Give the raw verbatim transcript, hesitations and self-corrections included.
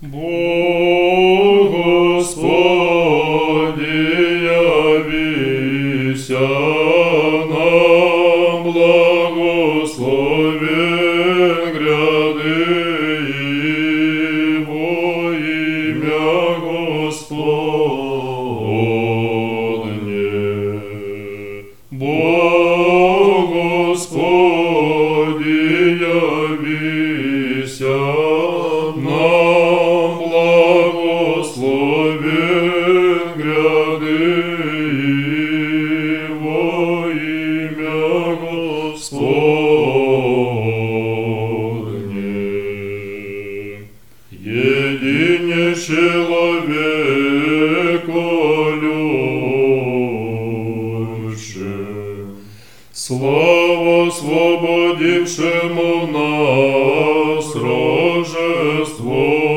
Бог Господи, явися нам, благословен гряды Его имя Господне. Бог Господи, явися нам, благословен гряды Его имя Господне. Едине человеколюбше, слава освободившему нас Рождество